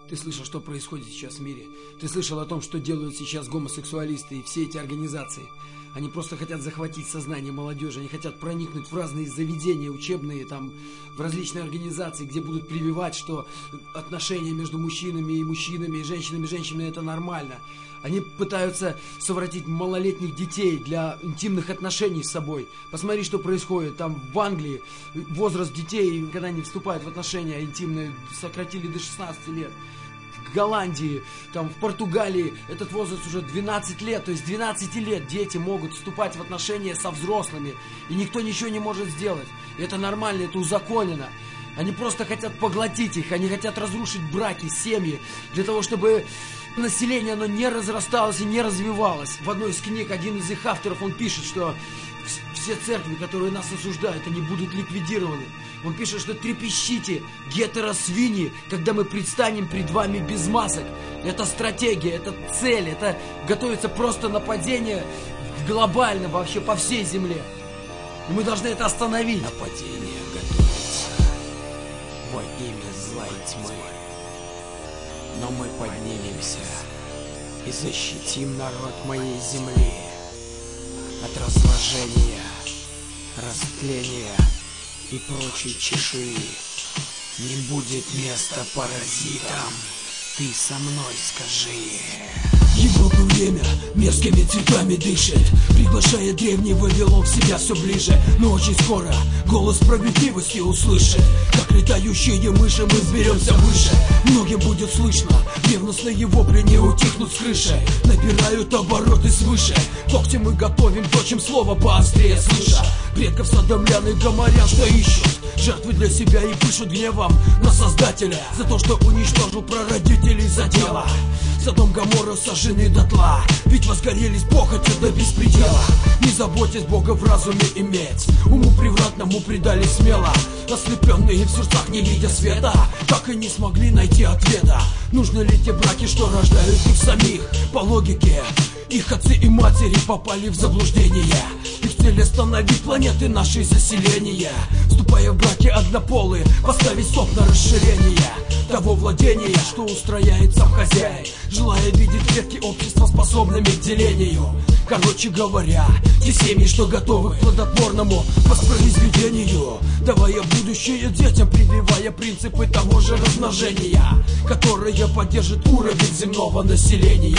Ты слышал, что происходит сейчас в мире? Ты слышал о том, что делают сейчас гомосексуалисты и все эти организации? Они просто хотят захватить сознание молодежи, они хотят проникнуть в разные заведения учебные, там, в различные организации, где будут прививать, что отношения между мужчинами и женщинами это нормально. Они пытаются совратить малолетних детей для интимных отношений с собой. Посмотри, что происходит. Там в Англии возраст детей, когда они вступают в отношения интимные, сократили до 16 лет. В Голландии, там, в Португалии этот возраст уже 12 лет. То есть 12 лет дети могут вступать в отношения со взрослыми. И никто ничего не может сделать. И это нормально, это узаконено. Они просто хотят поглотить их. Они хотят разрушить браки, семьи. Для того, чтобы население, оно не разрасталось и не развивалось. В одной из книг один из их авторов, он пишет, что все церкви, которые нас осуждают, они будут ликвидированы. Он пишет, что трепещите, гетеросвиньи, когда мы предстанем пред вами без масок. Это стратегия, это цель, это готовится просто нападение глобально вообще по всей земле. И мы должны это остановить. Нападение готовится во имя зла и тьмы. Но мы поднимемся и защитим народ моей земли от разложения, растления и прочей чешуи. Не будет места паразитам, ты со мной скажи. Европа время мерзкими цветами дышит, приглашая древний Вавилон в себя все ближе. Но очень скоро голос справедливости услышит. Как летающие мыши мы взберемся выше. Многим будет слышно, ревностные вопли не утихнут с крыши. Набирают обороты свыше. Когти мы готовим, точим слово поострее слыша. Предков содомлян и гоморян, что ищут жертвы для себя и пишут гневом на Создателя за то, что уничтожил прародителей за дело. Содом Гоморра сожжены дотла, ведь возгорелись похотью до беспредела. Не заботясь Бога в разуме иметь, уму превратному предали смело. Ослепленные в сердцах не видя света, так и не смогли найти ответа. Нужны ли те браки, что рождают их самих? По логике, их отцы и матери попали в заблуждение. Их цель остановить планеты нашей заселения, вступая в браки однополые, поставить стоп на расширение того владения, что устрояет сам хозяин, желая видеть клетки общества способными к делению. Короче говоря, те семьи, что готовы к плодотворному воспроизведению, давая будущее детям, прививая принципы того же размножения, которое поддержит уровень земного населения.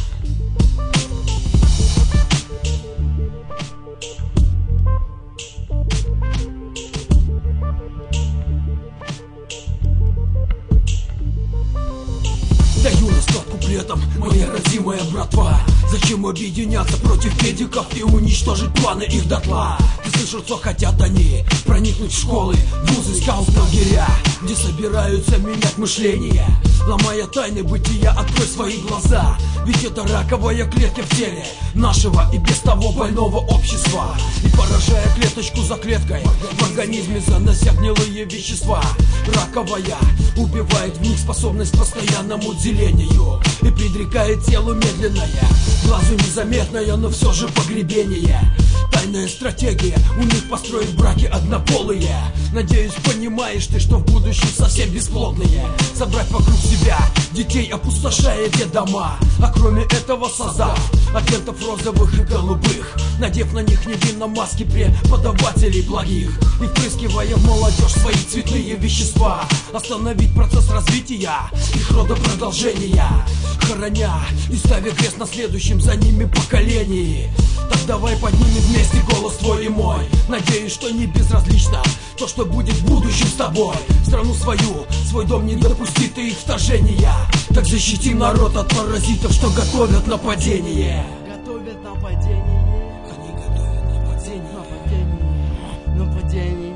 Даю расклад куплетом, моя родимая братва. Зачем объединяться против педиков и уничтожить планы их дотла? Ты слышал, что хотят они? Проникнуть в школы, вузы, скаут-лагеря, где собираются менять мышление. Ломая тайны бытия, открой свои глаза. Ведь это раковая клетка в теле нашего и без того больного общества. И поражая клеточку за клеткой, в организме занося гнилые вещества. Раковая убивает в них способность к постоянному делению и предрекает телу медленное, глазу незаметное, но все же погребение. Тайная стратегия у них построить браки однополые. Надеюсь, понимаешь ты, что в будущем совсем бесплодные. Собрать вокруг себя детей, опустошая те дома. А кроме этого создав агентов розовых и голубых, надев на них невинно маски преподавателей благих и впрыскивая в молодежь свои цветные вещества. Остановить процесс развития их родопродолжения, хороня и ставя крест на следующем за ними поколении. Так давай поднимем вместе голос твой и мой. Надеюсь, что не безразлично то, что будет в будущем с тобой. Страну свою, свой дом не допустит и их вторжения. Так защитим народ от паразитов, что готовят нападение. Готовят нападение. Они готовят Нападение.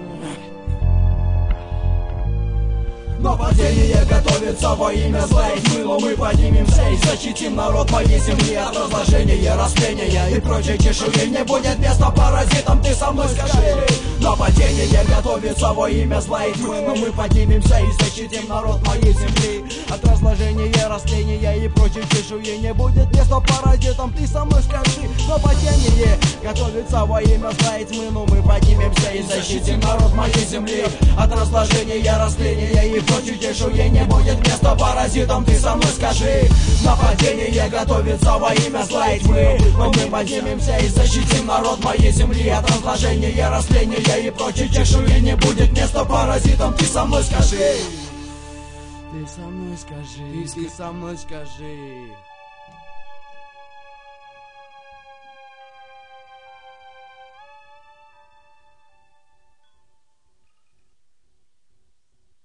Нападение готовится во имя зла и тьмы, но мы поднимемся и защитим народ моей земли от разложения, растления и прочей чешуи. Не будет места паразитам, ты со мной скажи. Нападение готовится во имя зла и тьмы, но мы поднимемся и защитим народ моей земли от разложения, растления и прочей чешуи. Не будет места паразитам, ты со мной скажи. Нападение готовится во имя зла и тьмы, но мы поднимемся и защитим народ моей земли от разложения, растления и прочей прочей чешуе не будет места паразитам, ты со мной скажи. Нападение готовится во имя зла и тьмы, но мы поднимемся и защитим народ моей земли от разложения, растления и прочей чешуе не будет места паразитам, ты со мной скажи. Ты со мной скажи, ты со мной скажи.